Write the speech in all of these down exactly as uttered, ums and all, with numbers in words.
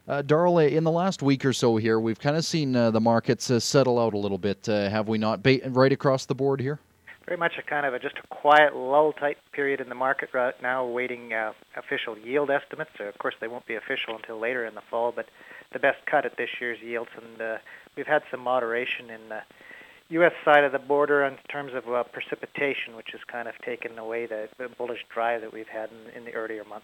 Uh, Darl, in the last week or so here, we've kind of seen uh, the markets uh, settle out a little bit, uh, have we not? Ba- right across the board here? Very much a kind of a, just a quiet lull type period in the market right now, awaiting uh, official yield estimates. Uh, of course, they won't be official until later in the fall, but the best cut at this year's yields. And uh, we've had some moderation in the U S side of the border in terms of uh, precipitation, which has kind of taken away the, the bullish drive that we've had in, in the earlier month.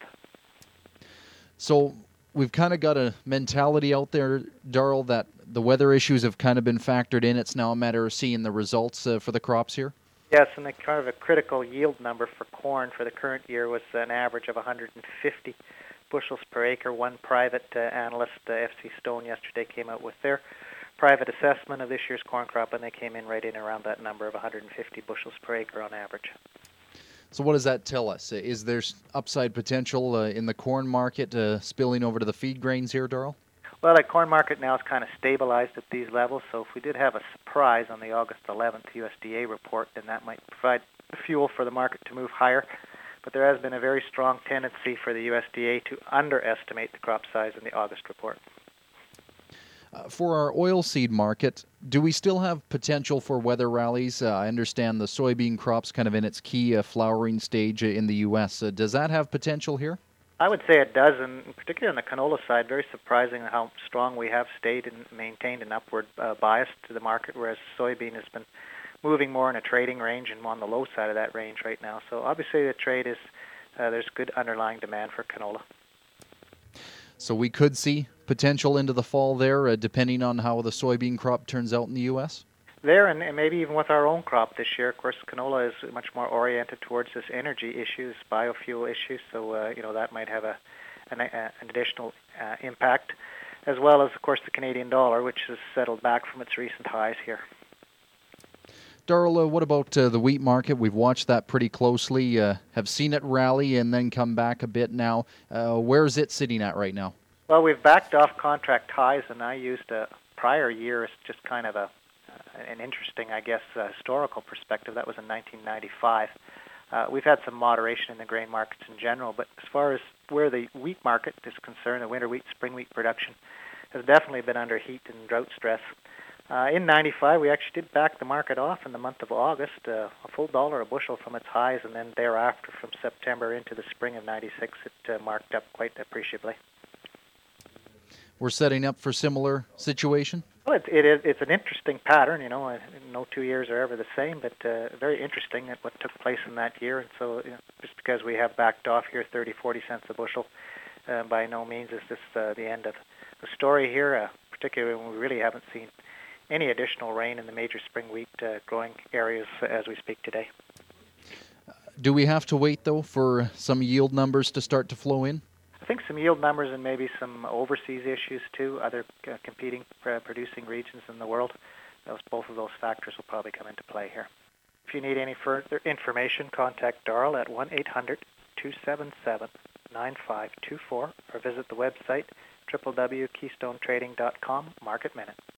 So we've kind of got a mentality out there, Darl, that the weather issues have kind of been factored in. It's now a matter of seeing the results uh, for the crops here? Yes, and the kind of a critical yield number for corn for the current year was an average of one hundred fifty bushels per acre. One private uh, analyst, uh, F C Stone, yesterday came out with their private assessment of this year's corn crop, and they came in right in around that number of one hundred fifty bushels per acre on average. So what does that tell us? Is there upside potential uh, in the corn market uh, spilling over to the feed grains here, Darl? Well, the corn market now is kind of stabilized at these levels, so if we did have a surprise on the August eleventh U S D A report, then that might provide fuel for the market to move higher. But there has been a very strong tendency for the U S D A to underestimate the crop size in the August report. Uh, for our oilseed market, do we still have potential for weather rallies? Uh, I understand the soybean crop's kind of in its key uh, flowering stage uh, in the U S. Uh, does that have potential here? I would say it does, and particularly on the canola side, very surprising how strong we have stayed and maintained an upward uh, bias to the market, whereas soybean has been moving more in a trading range and on the low side of that range right now. So obviously the trade is, uh, there's good underlying demand for canola. So we could see potential into the fall there, uh, depending on how the soybean crop turns out in the U S? There, and, and maybe even with our own crop this year. Of course, canola is much more oriented towards this energy issue, this biofuel issue, so uh, you know that might have a an, a, an additional uh, impact, as well as, of course, the Canadian dollar, which has settled back from its recent highs here. Darl, uh, what about uh, the wheat market? We've watched that pretty closely, uh, have seen it rally and then come back a bit now. Uh, where is it sitting at right now? Well, we've backed off contract highs, and I used a prior year as just kind of a an interesting, I guess, uh, historical perspective. That was in nineteen ninety-five. Uh, we've had some moderation in the grain markets in general, but as far as where the wheat market is concerned, the winter wheat, spring wheat production has definitely been under heat and drought stress. Uh, in ninety-five, we actually did back the market off in the month of August, uh, a full dollar a bushel from its highs, and then thereafter, from September into the spring of ninety-six, it uh, marked up quite appreciably. We're setting up for similar situation? Well, it, it is. It's an interesting pattern, you know. No two years are ever the same, but uh, very interesting at what took place in that year. And so, you know, just because we have backed off here thirty, forty cents a bushel, uh, by no means is this uh, the end of the story here, uh, particularly when we really haven't seen any additional rain in the major spring wheat uh, growing areas as we speak today. Do we have to wait, though, for some yield numbers to start to flow in? I think some yield numbers and maybe some overseas issues too, other uh, competing uh, producing regions in the world. Those, both of those factors will probably come into play here. If you need any further information, contact Darl at one eight hundred, two seven seven, nine five two four or visit the website w w w dot keystone trading dot com Market Minute.